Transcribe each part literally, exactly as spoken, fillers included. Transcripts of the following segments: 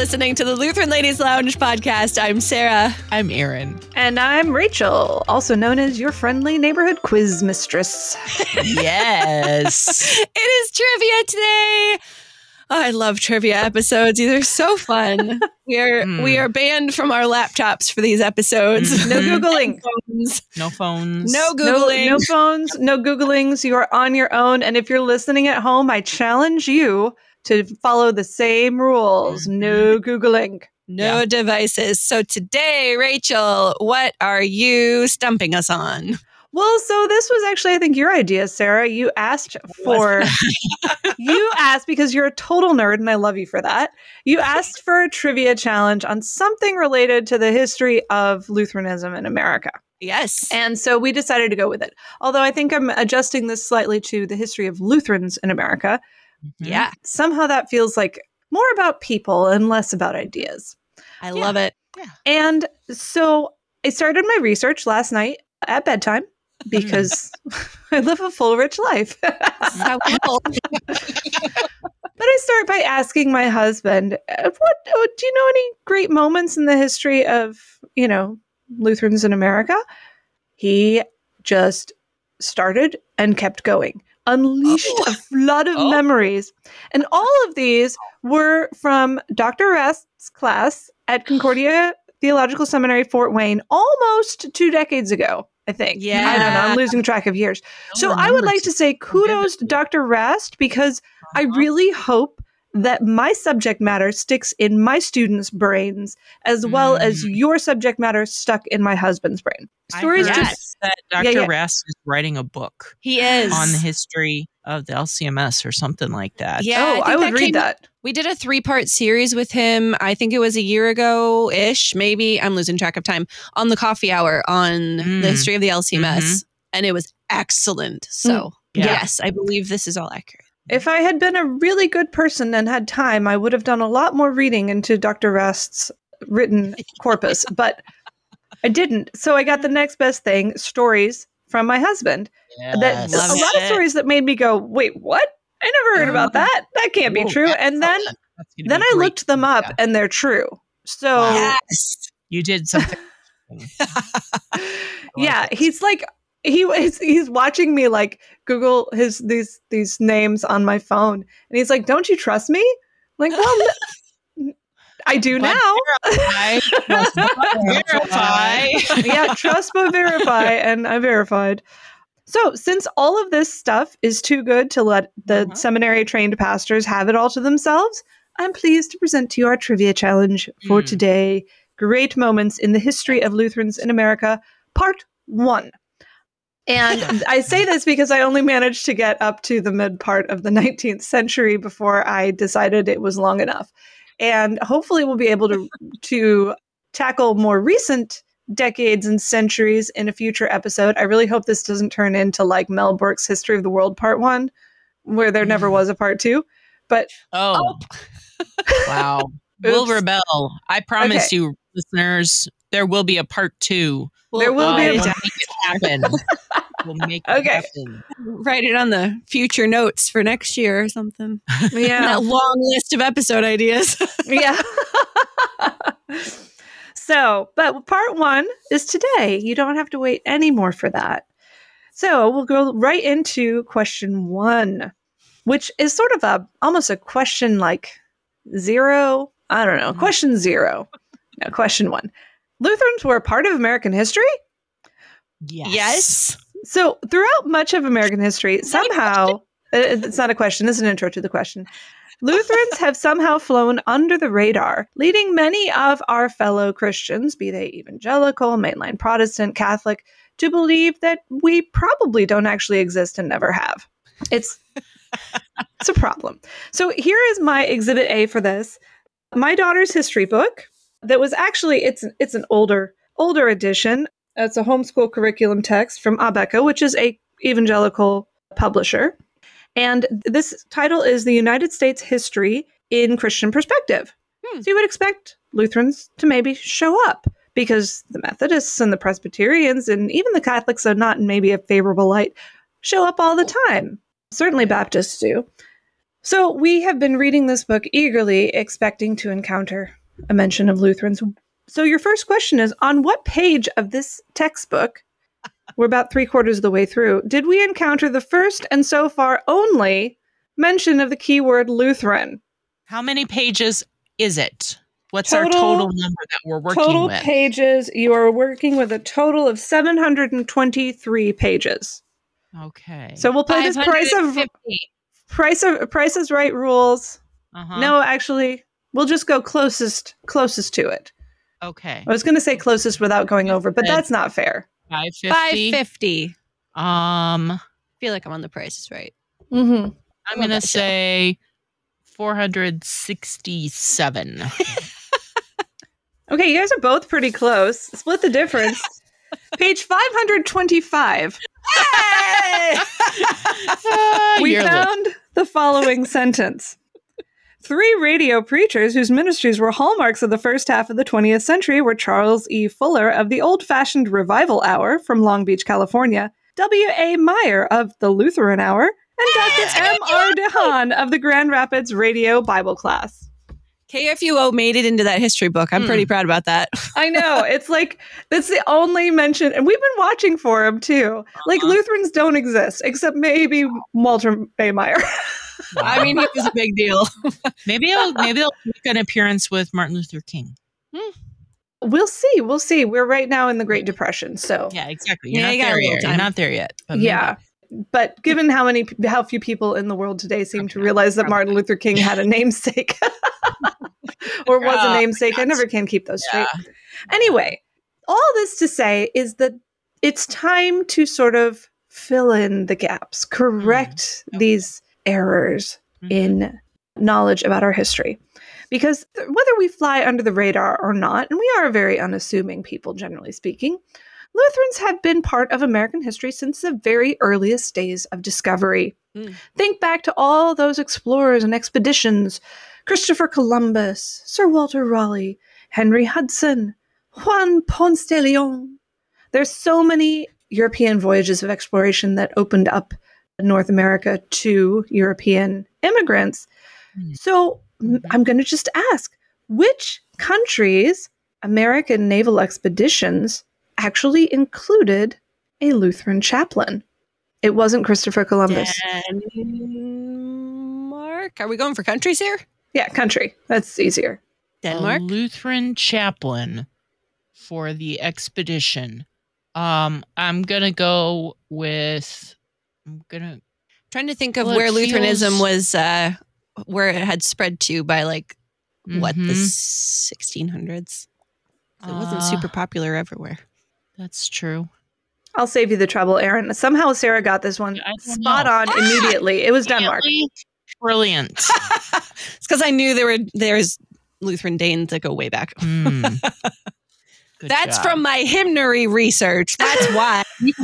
listening to the Lutheran Ladies Lounge podcast. I'm Sarah. I'm Erin. And I'm Rachel, also known as your friendly neighborhood quiz mistress. Yes. It is trivia today. Oh, I love trivia episodes. These are so fun. We are mm. we are banned from our laptops for these episodes. Mm-hmm. No Googling. Phones. No phones. No Googling. No, no phones, no Googlings. You are on your own. And if you're listening at home, I challenge you to follow the same rules. Mm-hmm. No Googling. No yeah. devices. So today, Rachel, what are you stumping us on? Well, so this was actually, I think, your idea, Sarah. You asked for, you asked, because you're a total nerd, and I love you for that. You asked for a trivia challenge on something related to the history of Lutheranism in America. Yes. And so we decided to go with it. Although I think I'm adjusting this slightly to the history of Lutherans in America. Mm-hmm. Yeah. Somehow that feels like more about people and less about ideas. I yeah. love it. Yeah. And so I started my research last night at bedtime. Because I live a full, rich life. But I start by asking my husband, what, what do you know any great moments in the history of, you know, Lutherans in America? He just started and kept going, unleashed oh. a flood of oh. memories. And all of these were from Doctor Rast's class at Concordia Theological Seminary, Fort Wayne, almost two decades ago. I think. Yeah. I don't know. I'm losing track of years. I so I would like to say kudos to Doctor Rast because uh-huh. I really hope that my subject matter sticks in my students' brains as well mm. as your subject matter stuck in my husband's brain. Stories I heard just that Doctor Yeah, yeah. Rast is writing a book. He is. On the history of the L C M S or something like that. Yeah, oh, I, I would that read came, that. We did a three-part series with him. I think it was a year ago-ish, maybe. I'm losing track of time. On the Coffee Hour on mm. the history of the L C M S. Mm-hmm. And it was excellent. So, mm. yeah. yes, I believe this is all accurate. If I had been a really good person and had time, I would have done a lot more reading into Doctor Rast's written corpus, but I didn't. So I got the next best thing, stories from my husband. Yes. That a lot it. of stories that made me go, wait, what? I never heard about that. That can't be Whoa, true. And then then I looked them up yeah. and they're true. So wow. yes. You did something. yeah, he's like he was he's watching me like Google his these these names on my phone, and he's like, "Don't you trust me?" I'm like, well, no, I do but now. Verify, verify. Yeah, trust but verify, and I verified. So, since all of this stuff is too good to let the uh-huh. seminary trained pastors have it all to themselves, I'm pleased to present to you our trivia challenge for mm. today: Great Moments in the History of Lutherans in America, Part One. And I say this because I only managed to get up to the mid part of the nineteenth century before I decided it was long enough. And hopefully we'll be able to, to tackle more recent decades and centuries in a future episode. I really hope this doesn't turn into like Mel Brooks' History of the World Part One, where there never was a Part Two. But oh, oh. Wow. We'll rebel. I promise okay. you, listeners, there will be a Part Two. There will uh, be a we'll make it happen. We'll make it okay. happen. Write it on the future notes for next year or something. Yeah. That long list of episode ideas. Yeah. So, but part one is today. You don't have to wait anymore for that. So we'll go right into question one, which is sort of a almost a question like zero. I don't know. Mm-hmm. Question zero. No, question one. Lutherans were a part of American history? Yes. Yes. So throughout much of American history, somehow, it's not a question, it's an intro to the question. Lutherans have somehow flown under the radar, leading many of our fellow Christians, be they evangelical, mainline Protestant, Catholic, to believe that we probably don't actually exist and never have. It's, it's a problem. So here is my exhibit A for this. My daughter's history book that was actually, it's, it's an older, older edition. It's a homeschool curriculum text from Abeka, which is a evangelical publisher. And this title is The United States History in Christian Perspective. Hmm. So you would expect Lutherans to maybe show up because the Methodists and the Presbyterians and even the Catholics are not in maybe a favorable light, show up all the time. Certainly Baptists do. So we have been reading this book eagerly, expecting to encounter a mention of Lutherans. So your first question is, on what page of this textbook, we're about three quarters of the way through, did we encounter the first and so far only mention of the keyword Lutheran? How many pages is it? What's Total- our total number that we're working Total with? pages, you are working with a total of seven hundred twenty-three pages. Okay. So we'll play this price of price of Price is Right rules. Uh-huh. No, actually, we'll just go closest closest to it. Okay. I was going to say closest without going over, but that's not fair. five fifty. five fifty. Um, I feel like I'm on the Price is Right. Mm-hmm. I'm going to say four hundred sixty-seven. Okay, you guys are both pretty close. Split the difference. Page five hundred twenty-five. Hey! We You're found the following sentence. Three radio preachers whose ministries were hallmarks of the first half of the twentieth century were Charles E. Fuller of the old-fashioned Revival Hour from Long Beach, California, W A. Meyer of the Lutheran Hour, and Doctor M R. DeHaan of the Grand Rapids Radio Bible Class. K F U O made it into that history book. I'm Hmm. pretty proud about that. I know. It's like, that's the only mention. And we've been watching for him, too. Like, Uh-huh. Lutherans don't exist, except maybe Walter A. Meyer. I mean, it was a big deal. maybe I'll maybe I'll make an appearance with Martin Luther King. We'll see. We'll see. We're right now in the Great Depression, so. Yeah, exactly. You're Yeah, not you got a there little yet. You're time. not there yet. But maybe. Yeah. But given how many, how few people in the world today seem to realize that Martin Luther King had a namesake or was a Oh, namesake, I never can keep those straight. Anyway, all this to say is that it's time to sort of fill in the gaps, correct Okay. these errors Mhm. in knowledge about our history. Because th- whether we fly under the radar or not, and we are a very unassuming people, generally speaking, Lutherans have been part of American history since the very earliest days of discovery. Mm. Think back to all those explorers and expeditions: Christopher Columbus, Sir Walter Raleigh, Henry Hudson, Juan Ponce de Leon. There's so many European voyages of exploration that opened up North America to European immigrants. Mm. So m- I'm going to just ask, which countries' American naval expeditions actually included a Lutheran chaplain? It wasn't Christopher Columbus. Denmark? Are we going for countries here? Yeah, country. That's easier. Denmark? A Lutheran chaplain for the expedition. Um, I'm gonna go with. I'm gonna. Trying to think of Well, it where Lutheranism feels- was, uh, where it had spread to by like, what, the Mhm. sixteen hundreds? It wasn't Uh, super popular everywhere. That's true. I'll save you the trouble, Aaron. Somehow Sarah got this one I don't spot know. on immediately. It was Denmark. Really? Brilliant. It's because I knew there were there's Lutheran Danes that go way back. Hmm. Good That's job. from my hymnary research. That's why.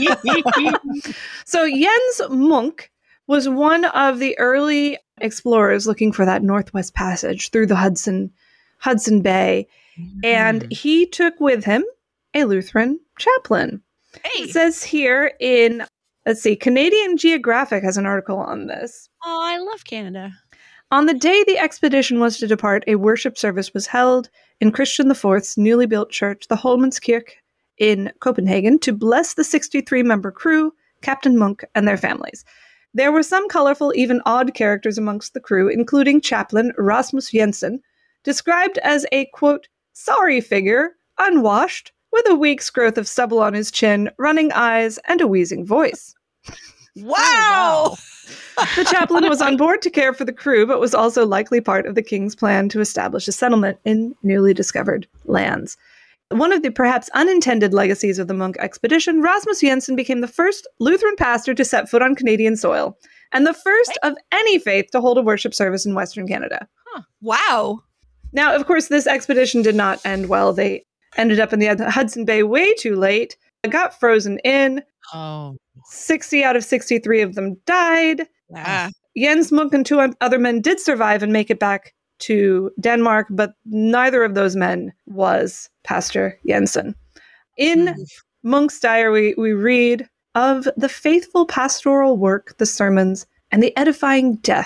So Jens Munk was one of the early explorers looking for that Northwest Passage through the Hudson Hudson Bay, and Hmm. he took with him a Lutheran chaplain. Hey. It says here in, let's see, Canadian Geographic has an article on this. Oh, I love Canada. On the day the expedition was to depart, a worship service was held in Christian the Fourth's newly built church, the Holmenskirke in Copenhagen, to bless the sixty-three member crew, Captain Munk, and their families. There were some colorful, even odd characters amongst the crew, including chaplain Rasmus Jensen, described as a, quote, sorry figure, unwashed, with a week's growth of stubble on his chin, running eyes, and a wheezing voice. Wow. The chaplain was on board to care for the crew, but was also likely part of the king's plan to establish a settlement in newly discovered lands. One of the perhaps unintended legacies of the Munk expedition, Rasmus Jensen became the first Lutheran pastor to set foot on Canadian soil, and the first of any faith to hold a worship service in Western Canada. Wow. Now, of course, this expedition did not end well. They ended up in the Hudson Bay way too late, got frozen in. Oh. sixty out of sixty-three of them died. Ah. Jens Munk and two other men did survive and make it back to Denmark, but neither of those men was Pastor Jensen. In Mm. Munk's diary, we read of the faithful pastoral work, the sermons, and the edifying death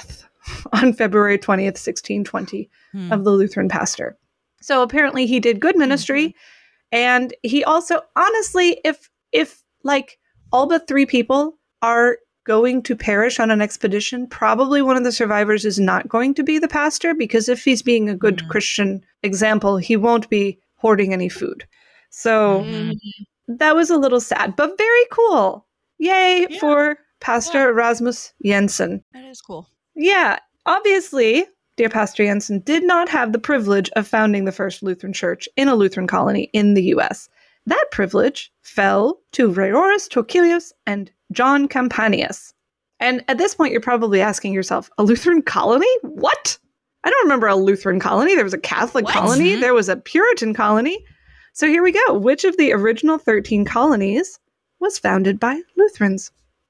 on February twentieth, sixteen twenty, Hmm. of the Lutheran pastor. So apparently he did good ministry. Mm-hmm. And he also, honestly, if, if like all but three people are going to perish on an expedition, probably one of the survivors is not going to be the pastor, because if he's being a good mm-hmm. Christian example, he won't be hoarding any food. So mm-hmm. that was a little sad, but very cool. Yay yeah. for Pastor yeah. Erasmus Jensen. That is cool. Yeah. Obviously, dear Pastor Jensen did not have the privilege of founding the first Lutheran church in a Lutheran colony in the U S. That privilege fell to Reorus Torquilius and John Campanius. And at this point, you're probably asking yourself, a Lutheran colony? What? I don't remember a Lutheran colony. There was a Catholic what? colony. Mm-hmm. There was a Puritan colony. So here we go. Which of the original thirteen colonies was founded by Lutherans?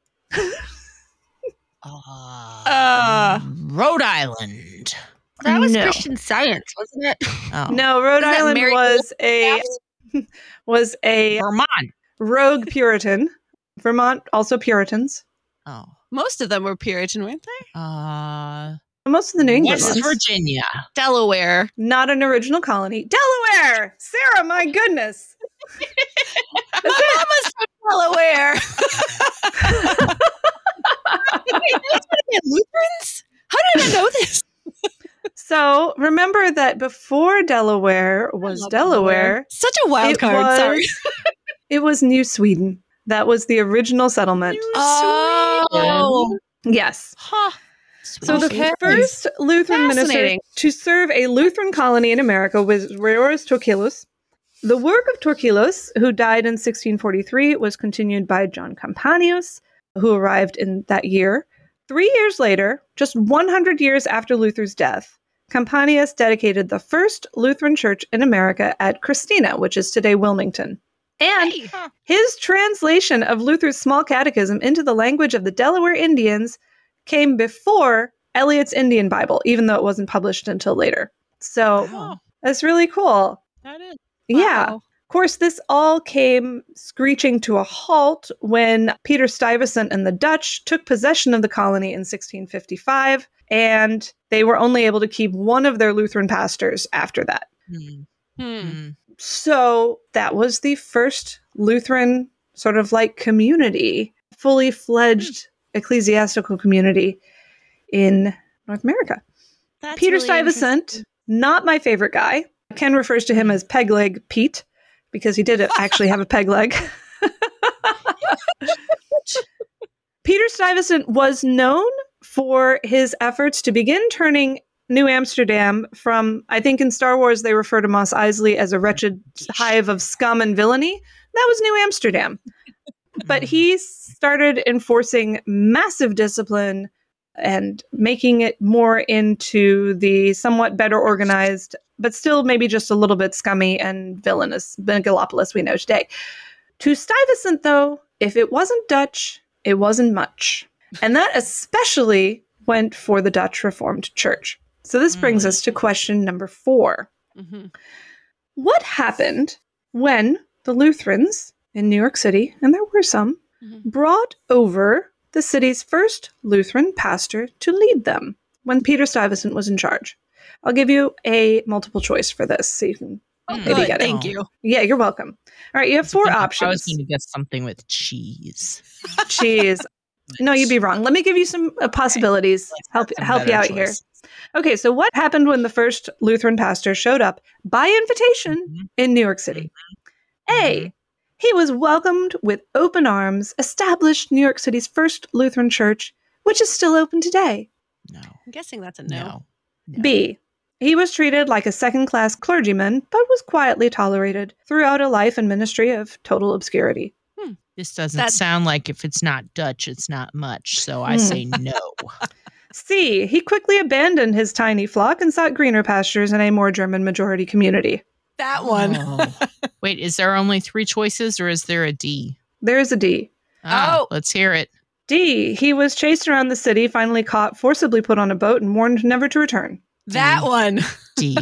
uh, uh, Rhode Island. That was no. Christian Science, wasn't it? Oh. No, Rhode was Island was a was a Vermont rogue Puritan. Vermont also Puritans. Oh, most of them were Puritan, weren't they? Uh, most of the New England West ones. Virginia, Delaware, not an original colony. Delaware, Sarah, my goodness. My mama's from Delaware. Lutherans? How did I know this? So remember that before Delaware was Delaware, Delaware, such a wild card. Was, sorry, it was New Sweden. That was the original settlement. New oh, Sweden. Yes. Huh. So the okay. first Lutheran minister to serve a Lutheran colony in America was Reorus Torquilius. The work of Torquilius, who died in sixteen forty-three, was continued by John Campanius, who arrived in that year. Three years later, just one hundred years after Luther's death, Campanius dedicated the first Lutheran church in America at Christina, which is today Wilmington. And hey, huh. his translation of Luther's small catechism into the language of the Delaware Indians came before Eliot's Indian Bible, even though it wasn't published until later. So wow. that's really cool. That is. Yeah. Wow. Of course, this all came screeching to a halt when Peter Stuyvesant and the Dutch took possession of the colony in sixteen fifty-five, and they were only able to keep one of their Lutheran pastors after that. Mm. Hmm. So that was the first Lutheran sort of like community, fully fledged ecclesiastical community in North America. That's Peter really Stuyvesant, not my favorite guy. Ken refers to him as Peg Leg Pete because he did actually have a peg leg. Peter Stuyvesant was known for his efforts to begin turning New Amsterdam from, I think in Star Wars they refer to Mos Eisley as a wretched hive of scum and villainy. That was New Amsterdam. But he started enforcing massive discipline and making it more into the somewhat better organized, but still maybe just a little bit scummy and villainous Megalopolis we know today. To Stuyvesant, though, if it wasn't Dutch, it wasn't much. And that especially went for the Dutch Reformed Church. So this brings mm-hmm. us to question number four. Mm-hmm. What happened when the Lutherans in New York City, and there were some, mm-hmm. brought over the city's first Lutheran pastor to lead them when Peter Stuyvesant was in charge? I'll give you a multiple choice for this so you can oh, maybe good. get it. Thank you. Yeah, you're welcome. All right, you have four options. I was going to guess something with cheese. Cheese. No, you'd be wrong. Let me give you some uh, possibilities. Okay. Help help you out choice. Here. Okay, so what happened when the first Lutheran pastor showed up by invitation mm-hmm. in New York City? Mm-hmm. A, he was welcomed with open arms, established New York City's first Lutheran church, which is still open today. No. I'm guessing that's a no. No. no. B, he was treated like a second-class clergyman, but was quietly tolerated throughout a life and ministry of total obscurity. Hmm. This doesn't That's- sound like if it's not Dutch, it's not much, so I say no. C, he quickly abandoned his tiny flock and sought greener pastures in a more German-majority community. That one. Oh. Wait, is there only three choices or is there a D? There is a D. Ah, Oh. Let's hear it. D, he was chased around the city, finally caught, forcibly put on a boat, and warned never to return. That D. one. D.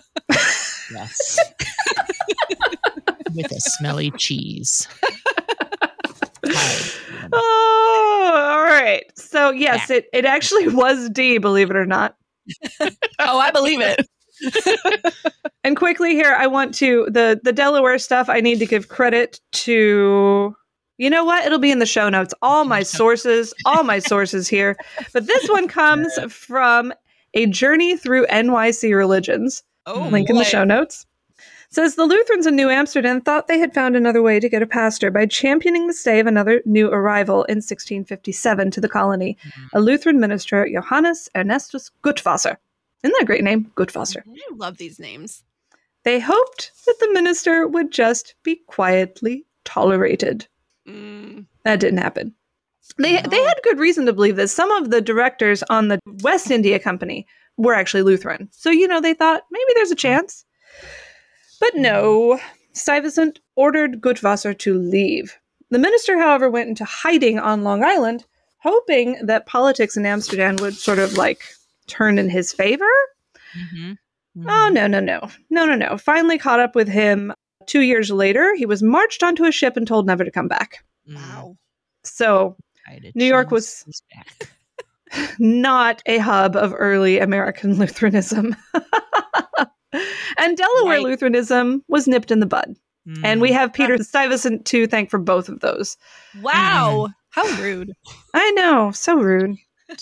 Yes. With a smelly cheese. Oh, all right. So yes, it, it actually was D, believe it or not. Oh, I believe it. And quickly here, I want to, the, the Delaware stuff, I need to give credit to, you know what? It'll be in the show notes. All my sources, all my sources here. But this one comes from A Journey Through N Y C Religions. Oh, Link in the show notes. Says the Lutherans in New Amsterdam thought they had found another way to get a pastor by championing the stay of another new arrival in sixteen fifty-seven to the colony, a Lutheran minister, Johannes Ernestus Gutwasser. Isn't that a great name? Gutwasser. I love these names. They hoped that the minister would just be quietly tolerated. Mm. That didn't happen. They No. they had good reason to believe this. Some of the directors on the West India Company were actually Lutheran. So, you know, they thought maybe there's a chance. But no, Stuyvesant ordered Gutwasser to leave. The minister, however, went into hiding on Long Island, hoping that politics in Amsterdam would sort of like turn in his favor. Mm-hmm. Mm-hmm. Oh, no, no, no. No, no, no. Finally caught up with him two years later. He was marched onto a ship and told never to come back. Wow. So New York was back. not a hub of early American Lutheranism. And Delaware Right. Lutheranism was nipped in the bud. Mm. And we have Peter Stuyvesant to thank for both of those. Wow. How rude. I know, so rude.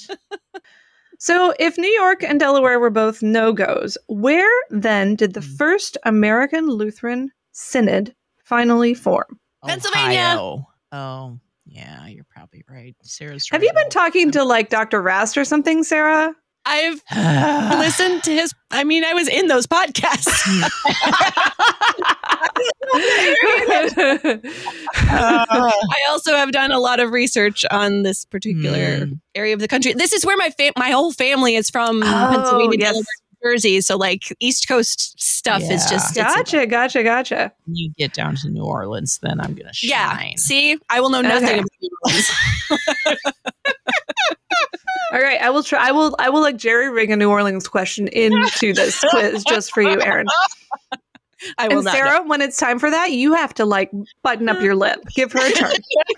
So if New York and Delaware were both no-goes, where then did the first American Lutheran Synod finally form? Pennsylvania. Ohio. Oh, yeah, you're probably right. Sarah's Have right you been all the talking time. to like Doctor Rast or something, Sarah? I've listened to his, I mean, I was in those podcasts. I also have done a lot of research on this particular Mm. area of the country. This is where my fa- my whole family is from, Oh, Pennsylvania, yes. Delaware, New Jersey. So like East Coast stuff is Yeah. just it's- Gotcha, gotcha, gotcha. When you get down to New Orleans, then I'm gonna yeah. shine. See, I will know nothing Okay. about New Orleans. All right, I will try. I will. I will like jerry rig a New Orleans question into this quiz just for you, Erin. I will And not. know. Sarah, when it's time for that, you have to like button up your lip. Give her a turn.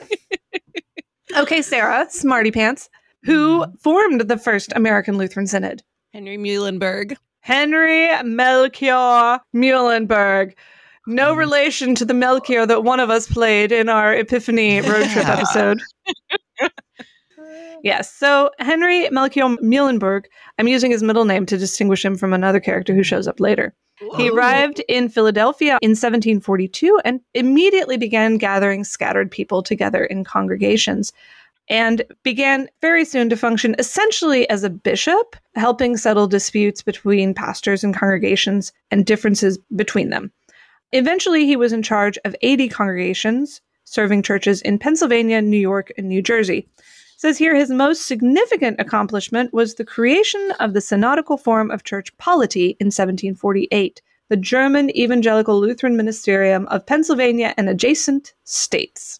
Okay, Sarah, smarty pants. Who formed the first American Lutheran Synod? Henry Muhlenberg. Henry Melchior Muhlenberg. No relation to the Melchior that one of us played in our Epiphany road trip Yeah. episode. Yes, so Henry Melchior Muhlenberg, I'm using his middle name to distinguish him from another character who shows up later. He Ooh. arrived in Philadelphia in seventeen forty-two and immediately began gathering scattered people together in congregations and began very soon to function essentially as a bishop, helping settle disputes between pastors and congregations and differences between them. Eventually, he was in charge of eighty congregations, serving churches in Pennsylvania, New York, and New Jersey. It says here his most significant accomplishment was the creation of the synodical form of church polity in seventeen forty-eight, the German Evangelical Lutheran Ministerium of Pennsylvania and adjacent states.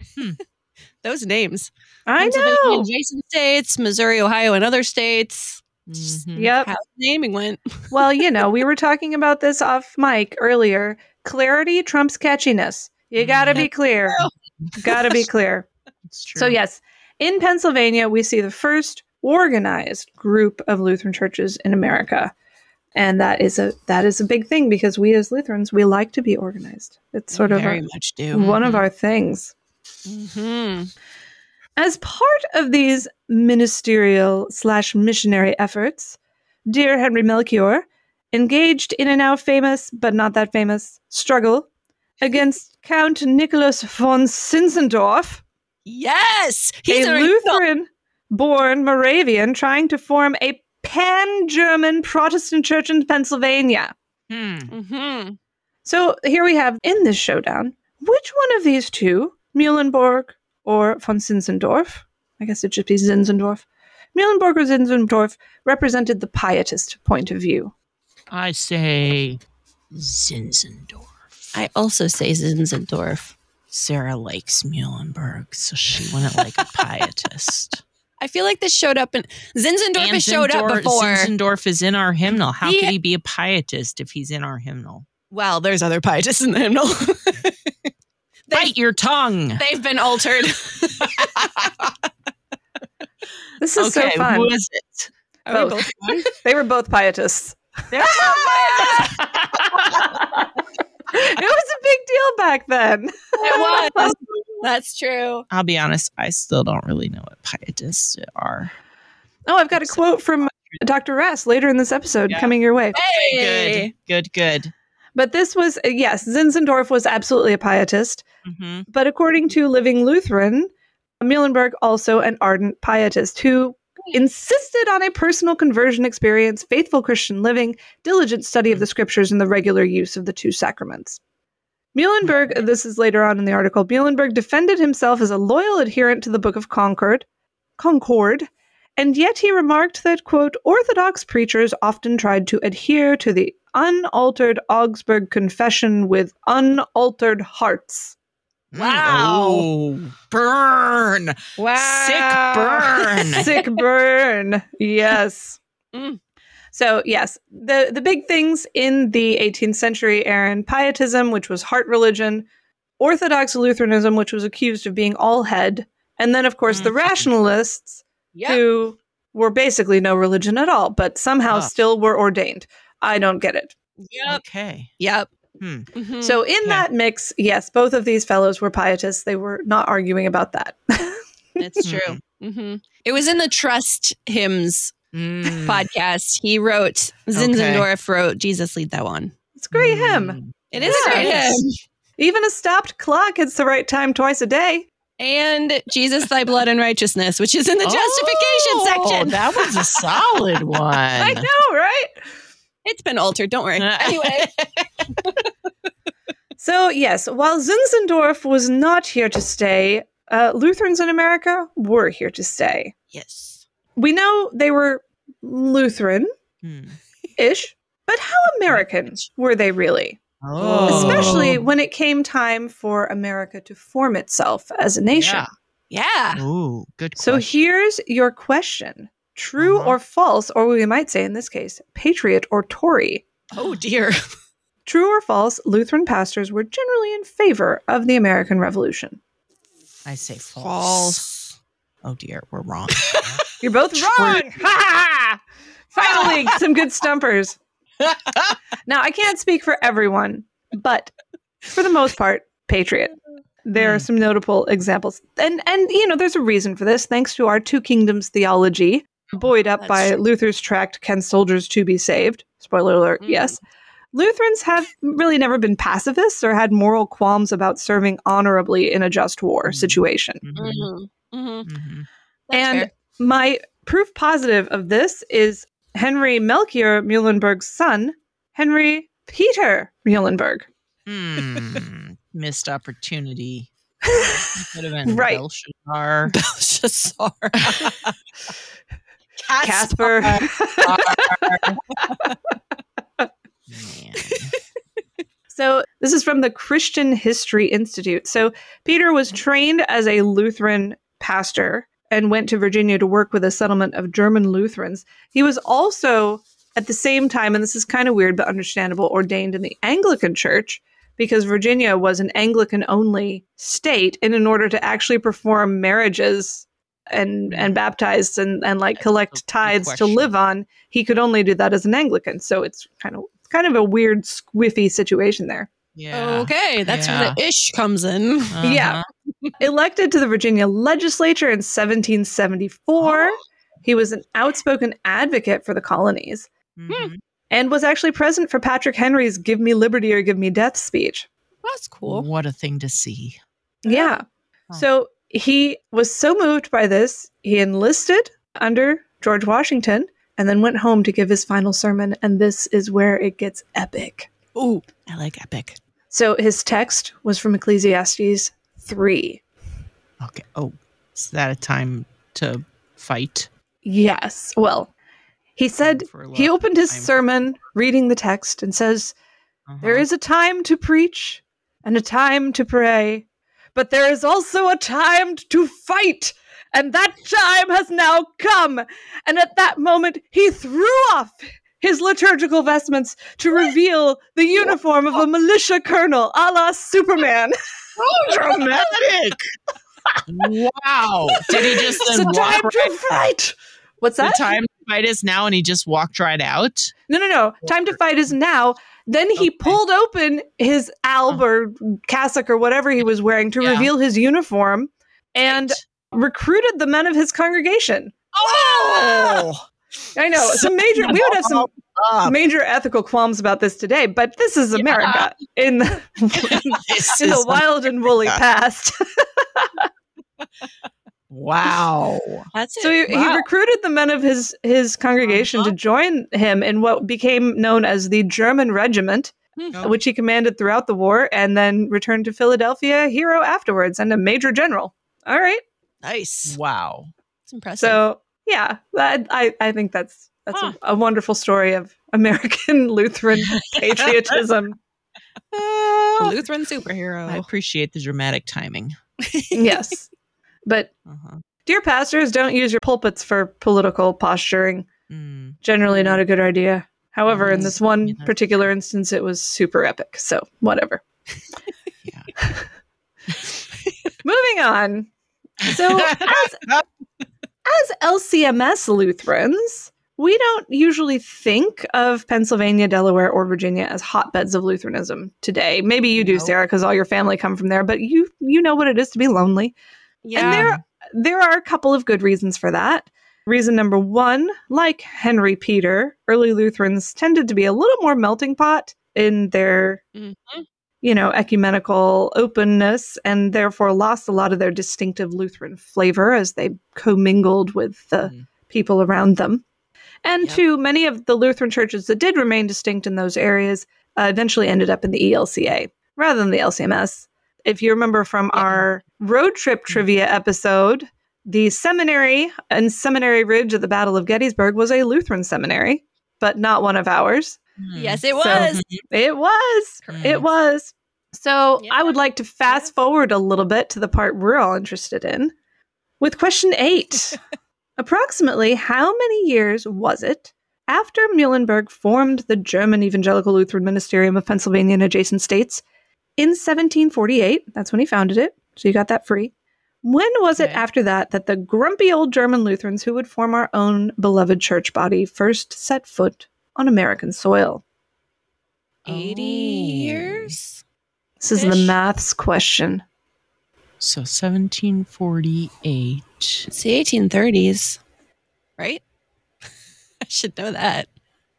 Those names. I Pennsylvania, know. adjacent states, Missouri, Ohio, and other states. Mhm. Yep. How the naming went. Well, you know, we were talking about this off mic earlier. Clarity trumps catchiness. You got to be clear. Got to be clear. It's true. So, yes, in Pennsylvania, we see the first organized group of Lutheran churches in America. And that is a that is a big thing because we as Lutherans, we like to be organized. It's sort of Very a, much do. one of our things. hmm As part of these ministerial slash missionary efforts, dear Henry Melchior engaged in a now famous, but not that famous, struggle against Count Nicholas von Zinzendorf, Yes, he's a a Lutheran-born Moravian trying to form a pan-German Protestant church in Pennsylvania. Hmm. hmm So here we have, in this showdown, which one of these two, Muhlenberg or von Zinzendorf, I guess it should be Zinzendorf, Muhlenberg or Zinzendorf represented the pietist point of view. I say Zinzendorf. I also say Zinzendorf. Sarah likes Muhlenberg, so she wouldn't like a pietist. I feel like this showed up in Zinzendorf And has showed up Zinzendorf- before. Zinzendorf is in our hymnal. How He- could he be a pietist if he's in our hymnal? Well, there's other pietists in the hymnal. Bite your tongue. They've been altered. This is Okay, so fun. who is it? Are we Both. both? They were both pietists. They're both It was a big deal back then. It was. That's true. I'll be honest, I still don't really know what pietists are. Oh, I've got a quote from Doctor Ress later in this episode Yeah. coming your way. Hey. Good, good, good. But this was, uh, yes, Zinzendorf was absolutely a pietist. Mm-hmm. But according to Living Lutheran, Muhlenberg also an ardent pietist who insisted on a personal conversion experience, faithful Christian living, diligent study of the scriptures, and the regular use of the two sacraments. Muhlenberg, this is later on in the article, Muhlenberg defended himself as a loyal adherent to the Book of Concord, Concord, and yet he remarked that, quote, Orthodox preachers often tried to adhere to the unaltered Augsburg Confession with unaltered hearts. Wow. Oh, burn. Wow. Sick burn. Sick burn. Yes. Mm. So, yes, the, the big things in the eighteenth century, Aaron, pietism, which was heart religion, Orthodox Lutheranism, which was accused of being all head, and then, of course, the Mhm. rationalists, Yep. who were basically no religion at all, but somehow Oh. still were ordained. I don't get it. Yep. Okay. Yep. Hmm. Mhm. So, in Yeah. that mix, yes, both of these fellows were pietists. They were not arguing about that. it's true. hmm It was in the Trust Hymns Mm. podcast. He wrote, Zinzendorf wrote, Jesus Lead Thou On. It's a great hymn. Mm. It is a great Yes. hymn. Even a stopped clock hits the right time twice a day. And Jesus, Thy Blood and Righteousness, which is in the justification Oh, section. That was a solid one. I know, right? It's been altered. Don't worry. Anyway. So, yes, while Zinzendorf was not here to stay, uh, Lutherans in America were here to stay. Yes. We know they were Lutheran-ish, Hmm. but how American were they really? Oh. Especially when it came time for America to form itself as a nation. Yeah. Yeah. Ooh, good So question. here's your question. True Uh-huh. or false, or we might say in this case, patriot or Tory? Oh, dear. True or false, Lutheran pastors were generally in favor of the American Revolution. I say false. False. Oh dear, we're wrong. You're both True. wrong! Ha ha! Finally, some good stumpers. Now, I can't speak for everyone, but for the most part, patriot. There are Hmm. some notable examples. And, and you know, there's a reason for this, thanks to our Two Kingdoms theology, buoyed up That's by true. Luther's tract, Can Soldiers to Be Saved? Spoiler alert, Mm. yes. Lutherans have really never been pacifists or had moral qualms about serving honorably in a just war Mm. situation. Mhm, Mm-hmm. Mm-hmm. mhm. And my proof positive of this is Henry Melchior Muhlenberg's son, Henry Peter Muhlenberg. Hmm. Missed opportunity. Could have been Right. Belshazzar. Belshazzar. Casper. Man. So this is from the Christian History Institute. So Peter was trained as a Lutheran pastor and went to Virginia to work with a settlement of German Lutherans. He was also, at the same time, and this is kind of weird but understandable, ordained in the Anglican Church because Virginia was an Anglican-only state, and in order to actually perform marriages and and baptize and, and like That's collect a good tithes to question. live on, he could only do that as an Anglican. So it's kind of it's kind of a weird, squiffy situation there. Yeah. Okay, that's Yeah. where the ish comes in. Uh-huh. Yeah. Elected to the Virginia legislature in seventeen seventy-four, Oh. he was an outspoken advocate for the colonies Mhm. and was actually present for Patrick Henry's Give Me Liberty or Give Me Death speech. That's cool. What a thing to see. Yeah. Oh. So he was so moved by this, he enlisted under George Washington and then went home to give his final sermon. And this is where it gets epic. Ooh, I like epic. So his text was from Ecclesiastes three. Okay. Oh, is that a time to fight? Yes. Well, he said, For a he lot opened his time. sermon reading the text and says, Uh-huh. There is a time to preach and a time to pray, but there is also a time to fight. And that time has now come. And at that moment, he threw off his liturgical vestments to reveal the uniform of a militia colonel, a la Superman. So dramatic. Wow. Did he just then So walk time right to fight. What's The that? time to fight is now, and he just walked right out? No, no, no. Time to fight is now. Then he Okay. pulled open his alb or cassock or whatever he was wearing to Yeah. reveal his uniform and Right. recruited the men of his congregation. Oh! I know. Some major, we would have some Up. major ethical qualms about this today, but this is America in the, This in the is- wild and woolly past. Wow. That's it. So he, he Wow. recruited the men of his his congregation Uh-huh. to join him in what became known as the German Regiment, Oh. which he commanded throughout the war, and then returned to Philadelphia a hero afterwards and a major general. All right. Nice. Wow. It's impressive. So yeah, I I, I think that's that's Huh. a, a wonderful story of American Lutheran patriotism. A Lutheran superhero. I appreciate the dramatic timing. Yes, but Uh-huh. dear pastors, don't use your pulpits for political posturing. Mm. Generally, not a good idea. However, in Yes. this one Yeah, that's particular instance, it was super epic. So whatever. Yeah. Moving on. So as as L C M S Lutherans, we don't usually think of Pennsylvania, Delaware, or Virginia as hotbeds of Lutheranism today. Maybe you do, No. Sarah, because all your family come from there, but you you know what it is to be lonely. yeah. And there there are a couple of good reasons for that. Reason number one, like Henry Peter, early Lutherans tended to be a little more melting pot in their Mhm. you know, ecumenical openness, and therefore lost a lot of their distinctive Lutheran flavor as they commingled with the Mm. people around them. And Yep. two, many of the Lutheran churches that did remain distinct in those areas uh, eventually ended up in the E L C A rather than the L C M S. If you remember from Yeah. our road trip trivia episode, the seminary in Seminary Ridge at the Battle of Gettysburg was a Lutheran seminary, but not one of ours. Mm. Yes, it So- was. It was. Mm. It was. So Yeah. I would like to fast forward a little bit to the part we're all interested in with question eight. Approximately how many years was it after Muhlenberg formed the German Evangelical Lutheran Ministerium of Pennsylvania and adjacent states in seventeen forty-eight? That's when he founded it. So you got that free. When was it Okay. after that that the grumpy old German Lutherans who would form our own beloved church body first set foot on American soil? eighty Oh. years? This is the Ish. maths question. So seventeen forty-eight. It's the eighteen thirties, right? I should know that.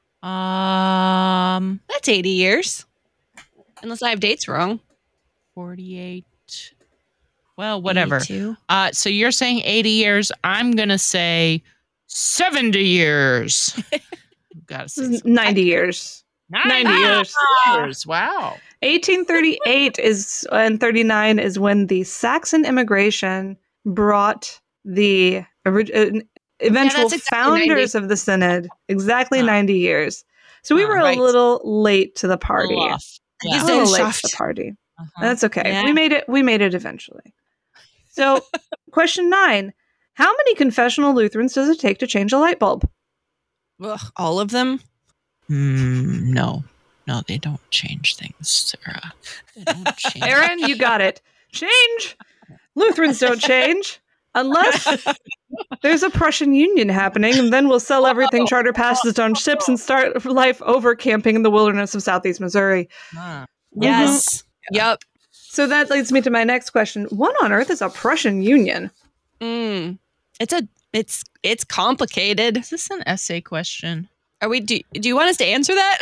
Um, That's eighty years. Unless I have dates wrong. forty-eight. Well, whatever. eighty-two. Uh, so you're saying eighty years. I'm going to say seventy years. Gotta This say is something. ninety years. ninety years. years. Wow. eighteen thirty-eight is and thirty-nine is when the Saxon immigration brought the orig- uh, eventual that's exactly founders of the synod exactly Huh. ninety years. So we Huh, were right. a little late to the party. Little off. You Yeah. A said little late to soft. the party. Uh-huh. That's okay. Yeah. We made it. We made it eventually. So, question nine: how many confessional Lutherans does it take to change a light bulb? Ugh, all of them? Mm, no, no, they don't change things, Sarah. They don't change. Aaron, you got it. Change. Lutherans don't change unless there's a Prussian Union happening, and then we'll sell everything charter passes on ships and start life over camping in the wilderness of southeast Missouri. Huh. Yes. Yep. So that leads me to my next question: what on earth is a Prussian Union? Mm. It's a it's it's complicated. Is this an essay question? Are we do, do you want us to answer that?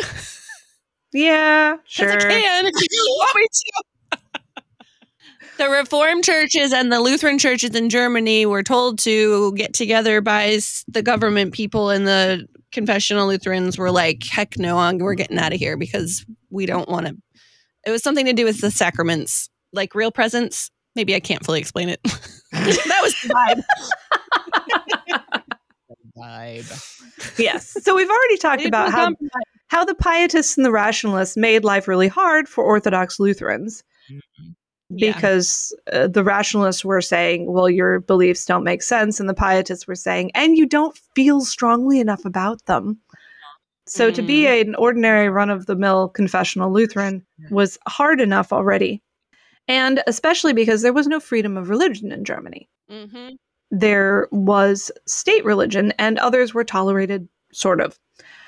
Yeah, 'Cause sure. I can if you want me to. The Reformed churches and the Lutheran churches in Germany were told to get together by s- the government people, and the confessional Lutherans were like, heck no, I'm- we're getting out of here because we don't want to. It was something to do with the sacraments, like real presence. Maybe I can't fully explain it. That was the vibe. Vibe. Yes. So we've already talked It about was how on- how the pietists and the rationalists made life really hard for Orthodox Lutherans. Yeah. Because uh, the rationalists were saying, well, your beliefs don't make sense. And the pietists were saying, and you don't feel strongly enough about them. So to be an ordinary run of the mill confessional Lutheran was hard enough already. And especially because there was no freedom of religion in Germany. Mm-hmm. There was state religion, and others were tolerated, sort of.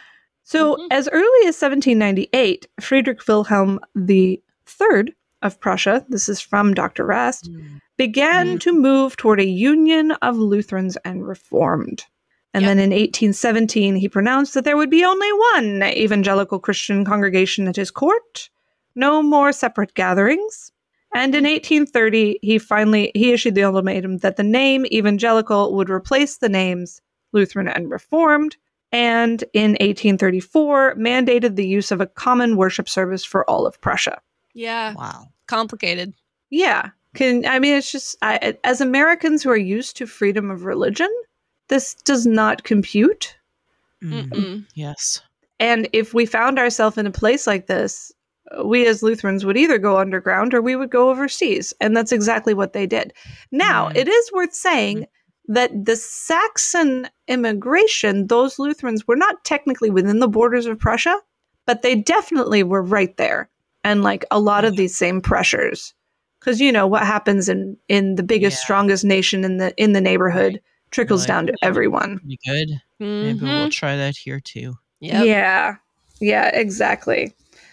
So Mhm. as early as seventeen ninety-eight, Friedrich Wilhelm the Third of Prussia, this is from Doctor Rast, began Mhm. to move toward a union of Lutherans and Reformed. And Yep. then in eighteen seventeen, he pronounced that there would be only one evangelical Christian congregation at his court, no more separate gatherings. And in eighteen thirty, he finally he issued the ultimatum that the name evangelical would replace the names Lutheran and Reformed, and in eighteen thirty-four mandated the use of a common worship service for all of Prussia. Yeah. Wow. Complicated. Yeah, can I mean it's just I, as Americans who are used to freedom of religion, this does not compute. Mm. Mm-mm. Yes. And if we found ourselves in a place like this, we as Lutherans would either go underground or we would go overseas. And that's exactly what they did. Now, Mm. it is worth saying that the Saxon immigration, those Lutherans were not technically within the borders of Prussia, but they definitely were right there. And like a lot of these same pressures. Because you know what happens in, in the biggest, Yeah. strongest nation in the in the neighborhood Right. trickles Like, down to yeah, everyone. Pretty good. Maybe we'll Mhm. try that here too. Yep. Yeah. Yeah, exactly.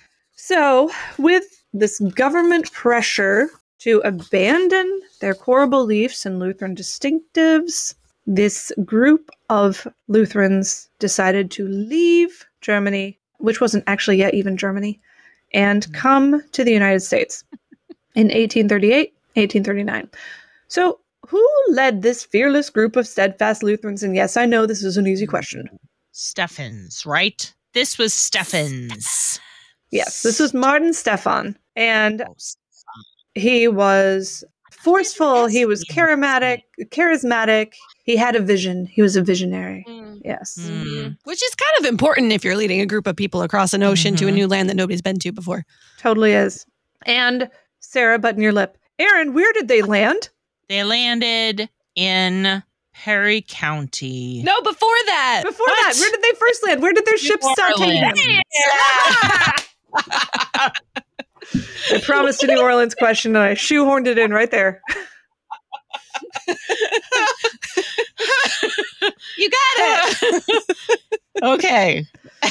So, with this government pressure to abandon their core beliefs and Lutheran distinctives, this group of Lutherans decided to leave Germany, which wasn't actually yet even Germany, and come to the United States in eighteen thirty-eight, eighteen thirty-nine. So, who led this fearless group of steadfast Lutherans? And yes, I know this is an easy question. Steffens, right? This was Steffens. Yes, this was Martin Stephan, and Oh, Stefan. he was forceful, he was charismatic, charismatic, he had a vision, he was a visionary. Mm. Yes. Mm. Mhm. Which is kind of important if you're leading a group of people across an ocean to a Mhm. new land that nobody's been to before. Totally is. And Sarah, button your lip. Aaron, where did they land? They landed in Perry County. No, before that. Before What? that, where did they first land? Where did their ships New start taking them? Orleans. I promised a New Orleans question and I shoehorned it in right there. You got it. Okay.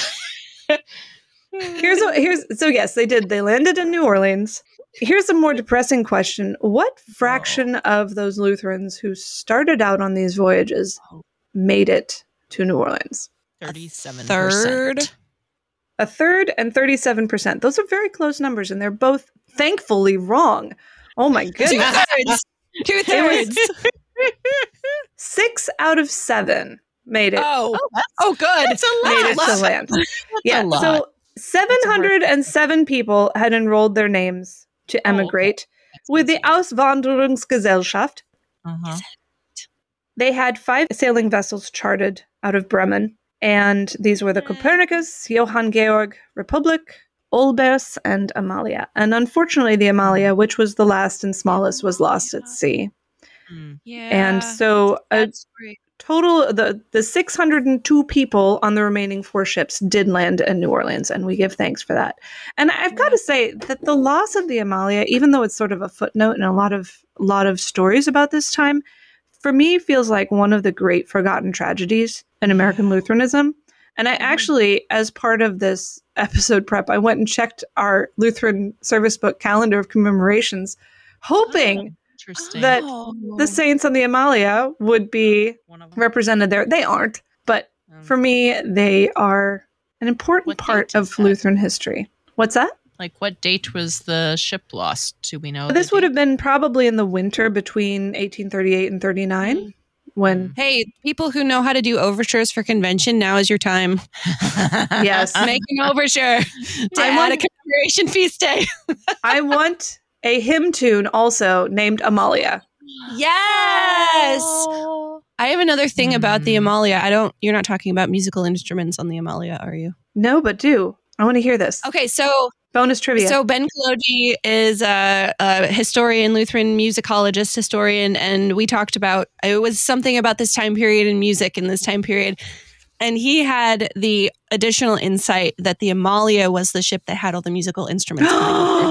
Here's a, here's so yes, they did. They landed in New Orleans. Here's a more depressing question. What fraction of those Lutherans who started out on these voyages made it to New Orleans? thirty-seven Third. percent. A third and thirty-seven percent. Those are very close numbers, and they're both thankfully wrong. Oh my Two goodness. thirds. Two thirds. Six out of seven made it. Oh. Oh, that's, Oh, good. that's a made it lot. to land. Yeah. a lot. So seven hundred seven people had enrolled their names to emigrate with the Auswanderungsgesellschaft. Uh-huh. They had five sailing vessels chartered out of Bremen, and these were the Yay. Copernicus, Johann Georg, Republic, Olbers, and Amalia. And unfortunately, the Amalia, which was the last and smallest, was lost at sea. Mm. Yeah. And so a that's great. total, the, the six hundred two people on the remaining four ships did land in New Orleans, and we give thanks for that. And I've got to say that the loss of the Amalia, even though it's sort of a footnote in a lot of lot of stories about this time, for me feels like one of the great forgotten tragedies in American Lutheranism. And I actually, as part of this episode prep, I went and checked our Lutheran service book calendar of commemorations, hoping Interesting. that Oh. the saints on the Amalia would be One of them. represented there. They aren't, but Um, for me, they are an important What part date is of that? Lutheran history. What's that? like, what date was the ship lost? Do we know? This the would date? have been probably in the winter between eighteen thirty-eight and thirty-nine, when Hey, people who know how to do overtures for convention, now is your time. Yes. Make an overture to I add want- a commemoration feast day. I want a hymn tune also named Amalia. Yes. I have another thing about the Mm. Amalia. I don't, you're not talking about musical instruments on the Amalia, are you? No, but do. I want to hear this. Okay, so Bonus trivia. So Ben Kalodi is a, a historian, Lutheran musicologist historian, and we talked about, it was something about this time period in music in this time period. And he had the additional insight that the Amalia was the ship that had all the musical instruments. on it.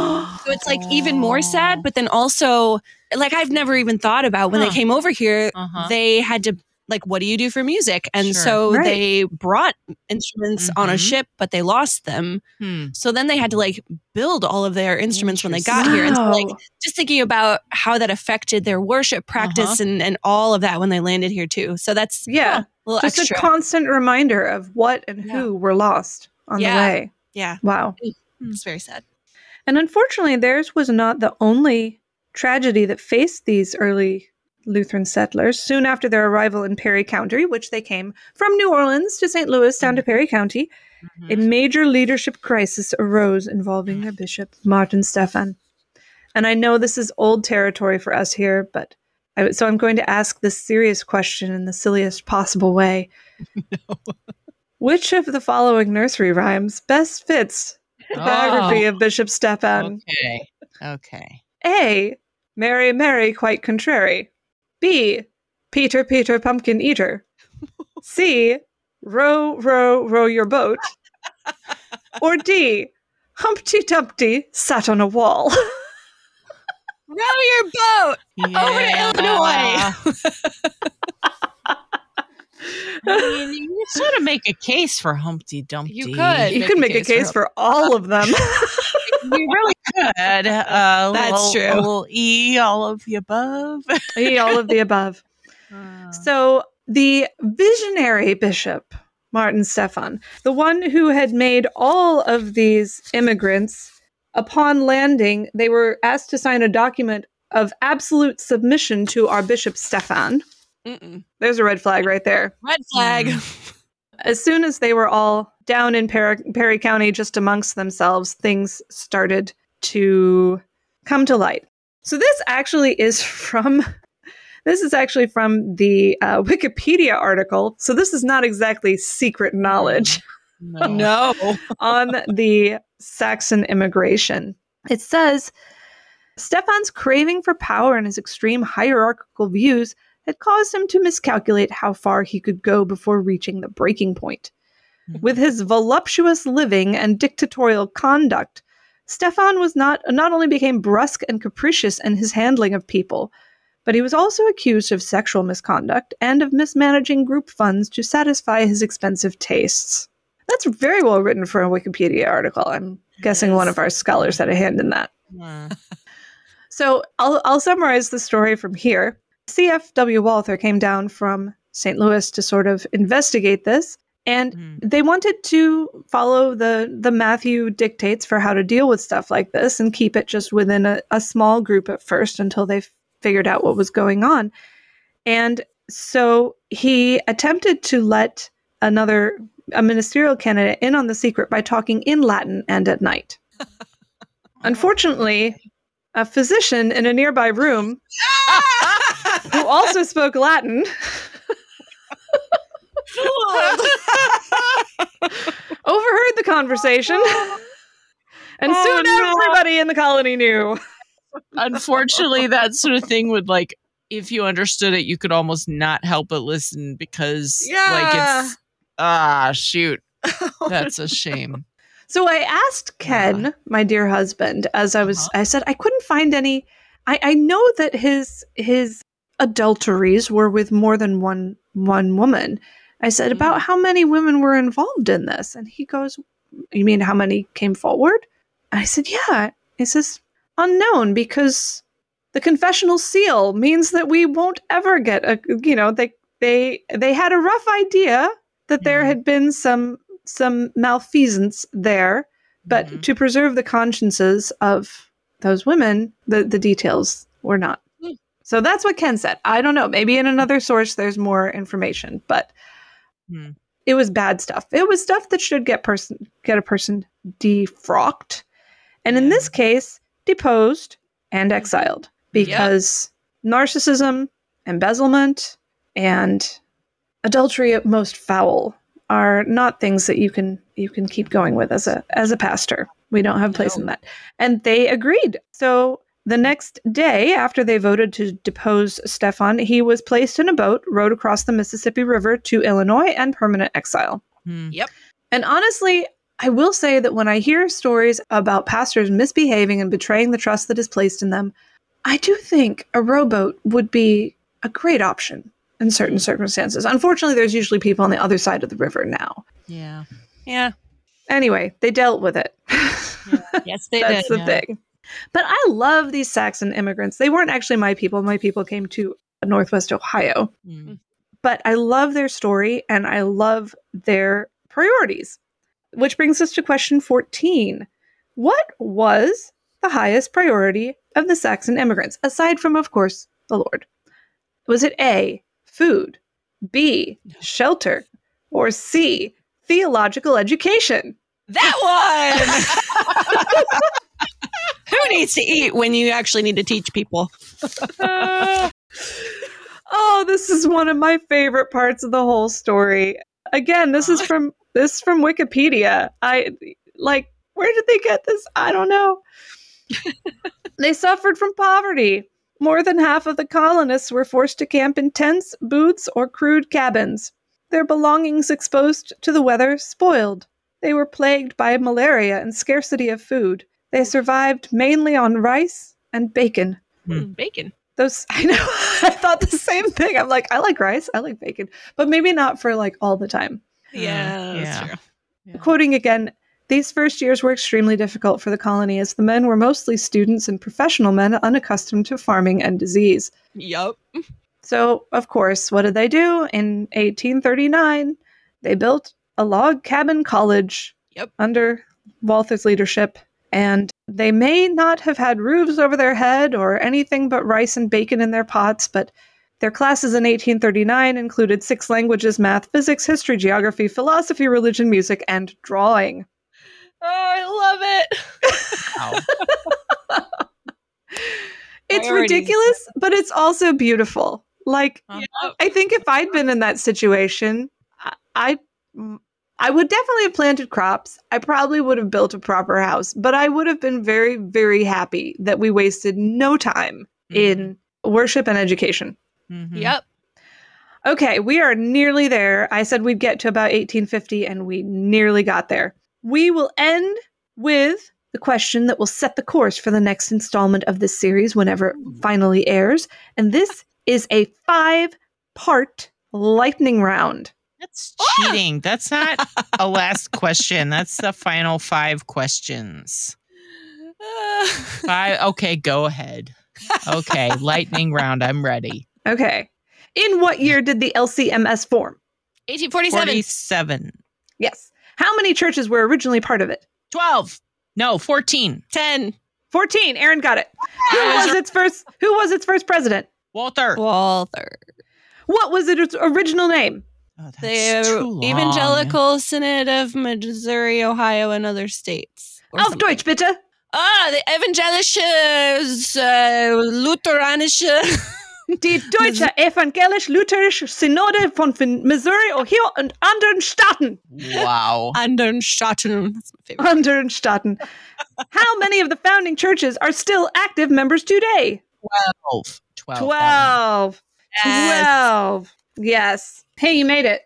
So it's like even more sad, but then also like I've never even thought about when Huh. they came over here, Uh-huh. they had to like, what do you do for music? And Sure. so Right. they brought instruments on a Mhm. ship, but they lost them. Hmm. So then they had to like build all of their instruments when they got here. And so like Wow. just thinking about how that affected their worship practice Uh-huh. and, and all of that when they landed here too. So that's Yeah. huh, a little Just extra. a constant reminder of what and Yeah. who were lost on Yeah. the way. yeah, Wow. it's very sad. And unfortunately, theirs was not the only tragedy that faced these early Lutheran settlers. Soon after their arrival in Perry County, which they came from New Orleans to Saint Louis down to Perry County, Mhm. a major leadership crisis arose involving their bishop, Martin Stephan. And I know this is old territory for us here, but I, so I'm going to ask this serious question in the silliest possible way. Which of the following nursery rhymes best fits the biography Oh, of Bishop Stephan? okay. Okay. A. Mary, Mary, quite contrary. B. Peter, Peter, pumpkin eater. C. Row, row, row your boat. Or D. Humpty Dumpty sat on a wall. Row your boat over to Illinois. I mean, you could sort of make a case for Humpty Dumpty. You could. You can make a case for all of them. You really could. Uh, That's little, true. A little E, all of the above. E, all of the above. Uh, So the visionary bishop, Martin Stephan, the one who had made all of these immigrants, upon landing, they were asked to sign a document of absolute submission to our Bishop Stephan. Mm-mm. There's a red flag right there. Red flag. As soon as they were all down in Perry, Perry County, just amongst themselves, things started to come to light. So this actually is from this is actually from the uh, Wikipedia article. So this is not exactly secret knowledge no. No. on the Saxon immigration. It says Stephan's craving for power and his extreme hierarchical views had caused him to miscalculate how far he could go before reaching the breaking point. With his voluptuous living and dictatorial conduct, Stephan was not not only became brusque and capricious in his handling of people, but he was also accused of sexual misconduct and of mismanaging group funds to satisfy his expensive tastes. That's very well written for a Wikipedia article. I'm guessing Yes. one of our scholars had a hand in that. Uh, So I'll, I'll summarize the story from here. C F W Walther came down from Saint Louis to sort of investigate this, and mm, they wanted to follow the, the Matthew dictates for how to deal with stuff like this and keep it just within a, a small group at first until they figured out what was going on. And so he attempted to let another, a ministerial candidate in on the secret by talking in Latin and at night. Unfortunately, a physician in a nearby room who also spoke Latin overheard the conversation, and Oh, soon no. everybody in the colony knew. Unfortunately, that sort of thing would, like, if you understood it, you could almost not help but listen because, like, Yeah. it's, ah, shoot. That's a shame. So I asked Ken, Yeah. my dear husband, as I was, Uh-huh. I said, I couldn't find any. I, I know that his his adulteries were with more than one one woman. I said, Mhm. about how many women were involved in this? And he goes, you mean how many came forward? I said, yeah. He says, unknown, because the confessional seal means that we won't ever get a, you know, they they they had a rough idea that there Mhm. had been some some malfeasance there, but Mhm. to preserve the consciences of those women, the, the details were not. Hmm. So that's what Ken said. I don't know. Maybe in another source there's more information, but Hmm. it was bad stuff. It was stuff that should get person get a person defrocked, and in Yeah. this case, deposed and exiled because narcissism, embezzlement, and adultery at most foul are not things that you can you can keep going with as a as a pastor. We don't have a place No. in that. And they agreed. So the next day, after they voted to depose Stephan, he was placed in a boat, rowed across the Mississippi River to Illinois, and permanent exile. Hmm. And honestly, I will say that when I hear stories about pastors misbehaving and betraying the trust that is placed in them, I do think a rowboat would be a great option in certain circumstances. Unfortunately, there's usually people on the other side of the river now. Yeah. Yeah. Anyway, they dealt with it. Yeah. Yes, they That's did. the yeah. thing. But I love these Saxon immigrants. They weren't actually my people. My people came to Northwest Ohio. Mm. But I love their story and I love their priorities. Which brings us to question fourteen. What was the highest priority of the Saxon immigrants, aside from, of course, the Lord? Was it A, food, B, shelter, or C, theological education? That one! Who needs to eat when you actually need to teach people? Uh, oh, this is one of my favorite parts of the whole story. Again, this is from this is from Wikipedia. I like where did they get this? I don't know. They suffered from poverty. More than half of the colonists were forced to camp in tents, booths, or crude cabins. Their belongings exposed to the weather spoiled. They were plagued by malaria and scarcity of food. They survived mainly on rice and bacon. Mm. Bacon. Those I know. I thought the same thing. I'm like, I like rice, I like bacon, but maybe not for like all the time. Yeah, that's yeah. true. Yeah. Quoting again, these first years were extremely difficult for the colony as the men were mostly students and professional men unaccustomed to farming and disease. Yup. So, of course, what did they do? In eighteen thirty-nine, they built a log cabin college Yep. under Walther's leadership. And they may not have had roofs over their head or anything but rice and bacon in their pots, but their classes in eighteen thirty-nine included six languages, math, physics, history, geography, philosophy, religion, music, and drawing. Oh, I love it. Wow. It's Priorities. ridiculous, but it's also beautiful. Like, Uh-huh. I think if I'd been in that situation, I, I I would definitely have planted crops. I probably would have built a proper house, but I would have been very, very happy that we wasted no time in worship and education. Mhm. Yep. Okay, we are nearly there. I said we'd get to about eighteen fifty, and we nearly got there. We will end with the question that will set the course for the next installment of this series whenever it finally airs. And this is a five-part lightning round. That's cheating. That's not a last question. That's the final five questions. Uh, Five. Okay, go ahead. Okay, lightning round. I'm ready. Okay. In what year did the L C M S form? eighteen forty-seven. forty-seven. Yes. How many churches were originally part of it? twelve. No, fourteen. ten. fourteen. Aaron got it. Who was its first who was its first president? Walter. Walther. What was its original name? Oh, that's The too long. Evangelical Synod of Missouri, Ohio, and other states. Or Auf something. Deutsch, bitte. Ah, the Evangelische uh, Lutheranische. Die Deutsche Evangelisch-Lutherische Synode von Missouri, Ohio und anderen Staaten. Wow. Anderen Staaten. That's my favorite. Anderen Staaten. How many of the founding churches are still active members today? Twelve. Twelve. Twelve. Yes. Twelve. Yes. Hey, you made it.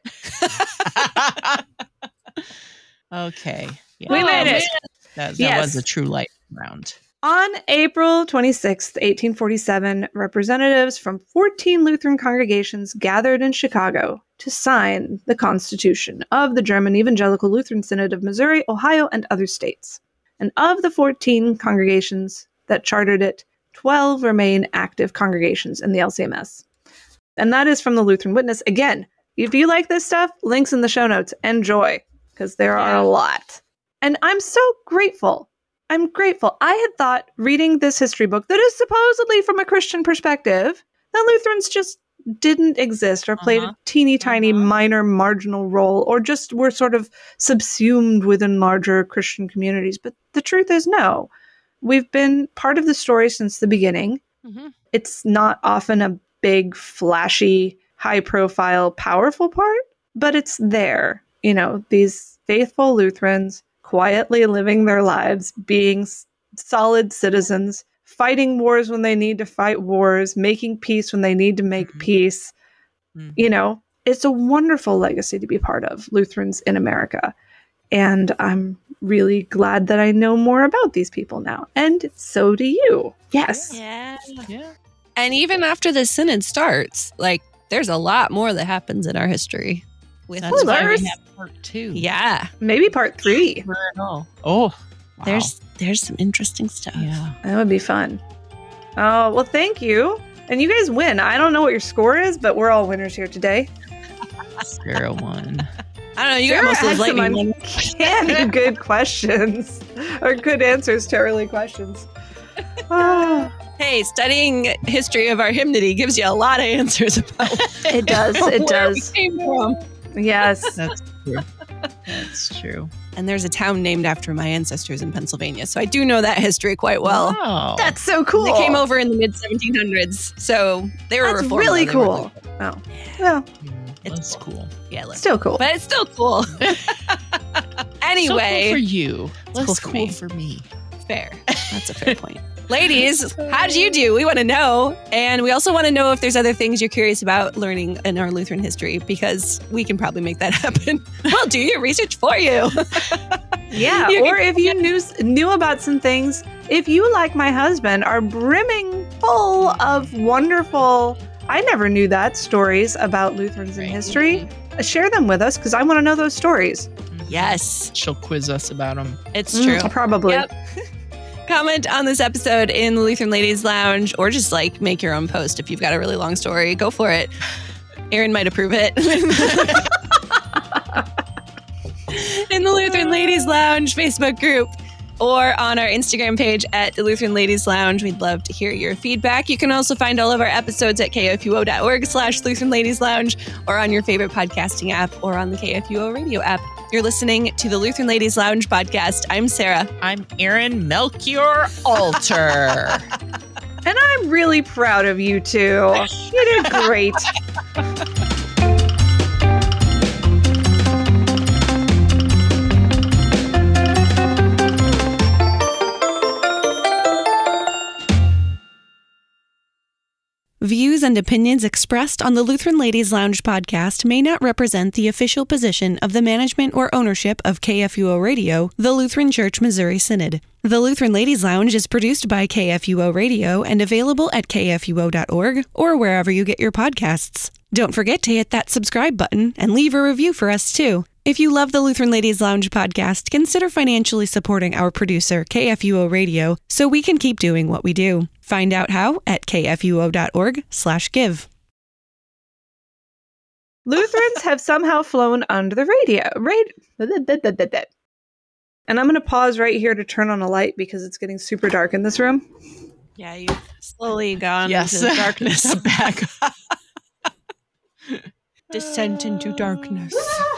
Okay. Yeah. We Oh, made it. That, that Yes. was a true lightning round. On April twenty-sixth, eighteen forty-seven, representatives from fourteen Lutheran congregations gathered in Chicago to sign the Constitution of the German Evangelical Lutheran Synod of Missouri, Ohio, and other states. And of the fourteen congregations that chartered it, twelve remain active congregations in the L C M S. And that is from the Lutheran Witness. Again, if you like this stuff, links in the show notes. Enjoy, because there are a lot. And I'm so grateful. I'm grateful. I had thought, reading this history book that is supposedly from a Christian perspective, that Lutherans just didn't exist or played Uh-huh. a teeny tiny Uh-huh. minor marginal role or just were sort of subsumed within larger Christian communities. But the truth is, no. We've been part of the story since the beginning. Mhm. It's not often a big, flashy, high profile, powerful part, but it's there. You know, these faithful Lutherans quietly living their lives, being s- solid citizens, fighting wars when they need to fight wars, making peace when they need to make Mhm. peace. Mhm. You know, it's a wonderful legacy to be part of, Lutherans in America. And I'm really glad that I know more about these people now. And so do you. Yes. Yeah. Yeah. And even after the synod starts, like, there's a lot more that happens in our history. With That's why there's- we have part two. yeah, Maybe part three. Oh. Oh. Wow. there's there's some interesting stuff. Yeah. That would be fun. Oh, well, thank you. And you guys win. I don't know what your score is, but we're all winners here today. Zero one. I don't know. You Sarah got most of had those some lightning ones. uncanny good questions or good answers to early questions. Ah, Hey, studying history of our hymnody gives you a lot of answers about it does. It where we does. came from. Yes. That's true. That's true. And there's a town named after my ancestors in Pennsylvania, so I do know that history quite well. Wow. That's so cool. They came over in the mid seventeen hundreds, so they were That's reformed, really though. They weren't cool. like- Oh, well, It's That's cool. cool. yeah, look. still cool. But it's still cool. Anyway, So cool for you. Less cool for cool me. for me. fair. That's a fair point. Ladies, how did you do? We want to know. And we also want to know if there's other things you're curious about learning in our Lutheran history, because we can probably make that happen. We'll do your research for you. Yeah, You or can- if you knew knew about some things, if you, like my husband, are brimming full of wonderful, I never knew that, stories about Lutherans in Right. history, uh, share them with us because I want to know those stories. Yes, She'll quiz us about them. it's true. Mm, probably. Yep. Comment on this episode in the Lutheran Ladies Lounge, or just like make your own post if you've got a really long story. Go for it. Erin might approve it. In the Lutheran Ladies Lounge Facebook group, or on our Instagram page at the Lutheran Ladies Lounge. We'd love to hear your feedback. You can also find all of our episodes at kfuo.org slash Lutheran Ladies Lounge, or on your favorite podcasting app, or on the K F U O radio app. You're listening to the Lutheran Ladies Lounge podcast. I'm Sarah. I'm Erin Melchior Alter. And I'm really proud of you two. You did great. Views and opinions expressed on the Lutheran Ladies Lounge podcast may not represent the official position of the management or ownership of K F U O Radio, the Lutheran Church Missouri Synod. The Lutheran Ladies Lounge is produced by K F U O Radio and available at k f u o dot org or wherever you get your podcasts. Don't forget to hit that subscribe button and leave a review for us too. If you love the Lutheran Ladies Lounge podcast, consider financially supporting our producer, K F U O Radio, so we can keep doing what we do. Find out how at k f u o dot org slash give. Lutherans have somehow flown under the radio. Rad- and I'm going to pause right here to turn on a light because it's getting super dark in this room. Yeah, you've slowly gone Yes. into darkness. Back. Descent into darkness.